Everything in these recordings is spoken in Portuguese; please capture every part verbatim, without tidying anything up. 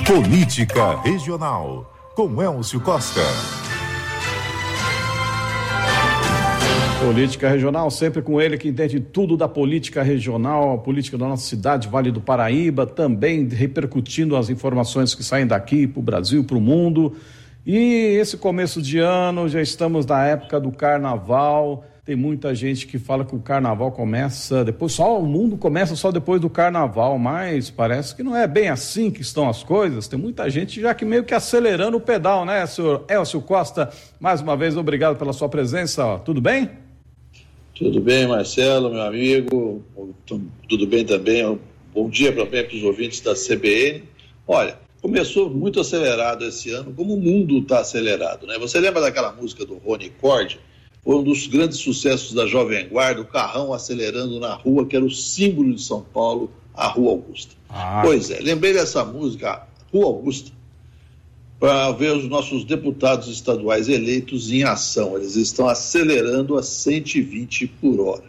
Política Regional, com Elcio Costa. Política Regional, sempre com ele que entende tudo da política regional, a política da nossa cidade, Vale do Paraíba, também repercutindo as informações que saem daqui para o Brasil, para o mundo. E esse começo de ano, já estamos na época do Carnaval. Tem muita gente que fala que o Carnaval começa depois, só o mundo começa só depois do Carnaval, mas parece que não é bem assim que estão as coisas. Tem muita gente já que meio que acelerando o pedal, né, senhor Elcio Costa? Mais uma vez, obrigado pela sua presença. Tudo bem? Tudo bem, Marcelo, meu amigo. Tudo bem também. Bom dia também para os ouvintes da C B N. Olha, começou muito acelerado esse ano, como o mundo está acelerado, né? Você lembra daquela música do Rony Cord? Foi um dos grandes sucessos da Jovem Guarda, o carrão acelerando na rua, que era o símbolo de São Paulo, a Rua Augusta. Ah. Pois é, lembrei dessa música, Rua Augusta, para ver os nossos deputados estaduais eleitos em ação. Eles estão acelerando a cento e vinte por hora.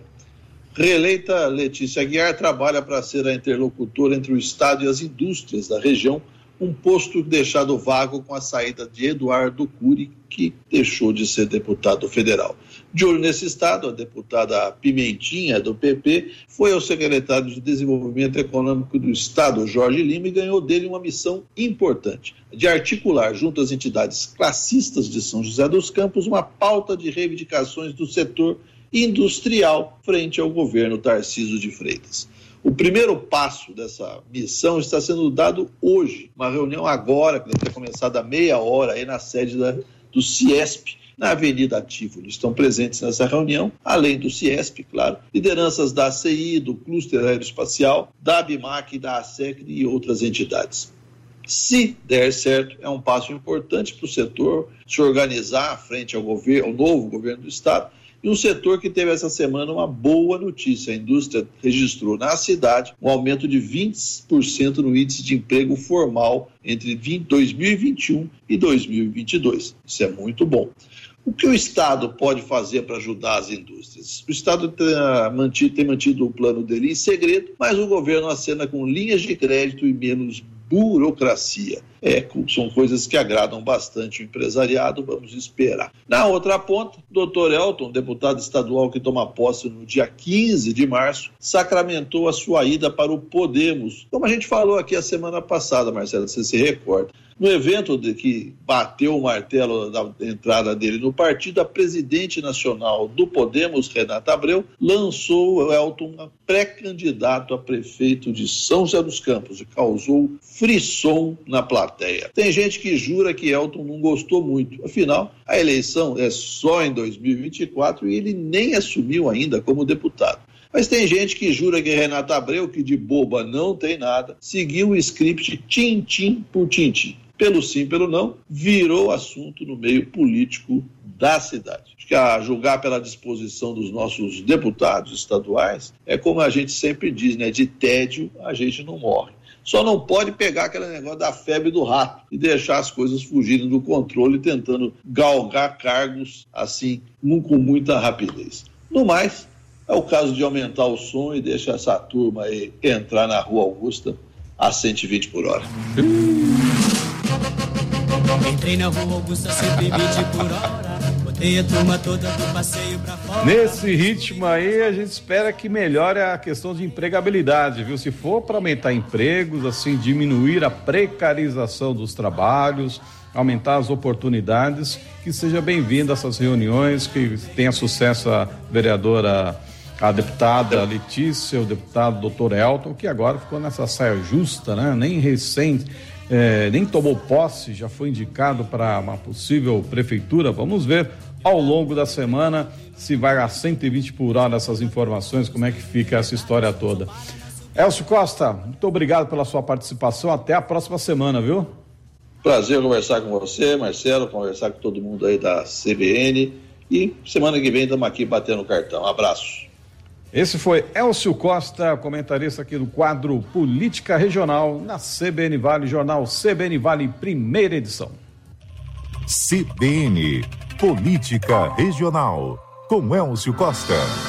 Reeleita Letícia Aguiar trabalha para ser a interlocutora entre o Estado e as indústrias da região, um posto deixado vago com a saída de Eduardo Cury, que deixou de ser deputado federal. De olho nesse estado, a deputada Pimentinha, do P P, foi ao secretário de Desenvolvimento Econômico do Estado, Jorge Lima, e ganhou dele uma missão importante, de articular junto às entidades classistas de São José dos Campos uma pauta de reivindicações do setor industrial frente ao governo Tarcísio de Freitas. O primeiro passo dessa missão está sendo dado hoje, uma reunião agora, que deve ter começado há meia hora, aí na sede da, do Ciesp, na Avenida Tivoli. Estão presentes nessa reunião, além do Ciesp, claro, lideranças da A C I, do Cluster Aeroespacial, da ABMAC, da ASEC e outras entidades. Se der certo, é um passo importante para o setor se organizar frente ao, governo, ao novo governo do Estado. E um setor que teve essa semana uma boa notícia. A indústria registrou na cidade um aumento de vinte por cento no índice de emprego formal entre dois mil e vinte e um e dois mil e vinte e dois. Isso é muito bom. O que o Estado pode fazer para ajudar as indústrias? O Estado tem mantido, tem mantido o plano dele em segredo, mas o governo acena com linhas de crédito e menos burocracia. É, são coisas que agradam bastante o empresariado, vamos esperar. Na outra ponta, doutor Elton, deputado estadual que toma posse no dia quinze de março, sacramentou a sua ida para o Podemos, como a gente falou aqui a semana passada, Marcelo, você se recorda. No evento de que bateu o martelo da entrada dele no partido, a presidente nacional do Podemos, Renata Abreu, lançou o Elton pré-candidato a prefeito de São José dos Campos e causou frisson na plateia. Tem gente que jura que Elton não gostou muito. Afinal, a eleição é só em dois mil e vinte e quatro e ele nem assumiu ainda como deputado. Mas tem gente que jura que Renata Abreu, que de boba não tem nada, seguiu o script tintim por tintim. Pelo sim, pelo não, virou assunto no meio político da cidade. Acho que a julgar pela disposição dos nossos deputados estaduais, é como a gente sempre diz, né? De tédio a gente não morre. Só não pode pegar aquele negócio da febre do rato e deixar as coisas fugirem do controle, tentando galgar cargos assim, com muita rapidez. No mais, é o caso de aumentar o som e deixar essa turma aí entrar na Rua Augusta a cento e vinte por hora. Entrei na Rua Augusta cento e vinte por hora, botei a turma toda do passeio pra fora. Nesse ritmo aí, a gente espera que melhore a questão de empregabilidade, viu? Se for para aumentar empregos, assim, diminuir a precarização dos trabalhos, aumentar as oportunidades, que seja bem-vinda essas reuniões, que tenha sucesso a vereadora, a deputada Letícia, o deputado doutor Elton, que agora ficou nessa saia justa, né? Nem recém, é, nem tomou posse, já foi indicado para uma possível prefeitura. Vamos ver ao longo da semana se vai a cento e vinte por hora essas informações, como é que fica essa história toda. Elcio Costa, muito obrigado pela sua participação, até a próxima semana, viu? Prazer conversar com você, Marcelo, conversar com todo mundo aí da C B N, e semana que vem estamos aqui batendo cartão. Abraço. Esse foi Elcio Costa, comentarista aqui do quadro Política Regional na C B N Vale, jornal C B N Vale, primeira edição. C B N, Política Regional, com Elcio Costa.